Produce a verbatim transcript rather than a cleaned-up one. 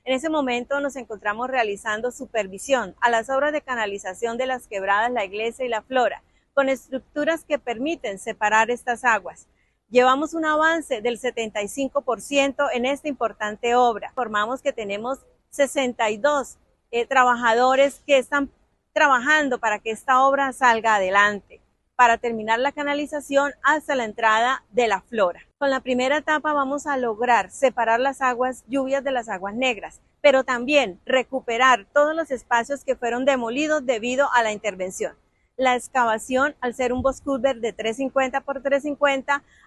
En ese momento nos encontramos realizando supervisión a las obras de canalización de las quebradas La Iglesia y La Flora, con estructuras que permiten separar estas aguas. Llevamos un avance del setenta y cinco por ciento en esta importante obra. Informamos que tenemos sesenta y dos eh, trabajadores que están trabajando para que esta obra salga adelante, para terminar la canalización hasta la entrada de La Flora. Con la primera etapa vamos a lograr separar las aguas lluvias de las aguas negras, pero también recuperar todos los espacios que fueron demolidos debido a la intervención. La excavación, al ser un box culvert de trescientos cincuenta por trescientos cincuenta,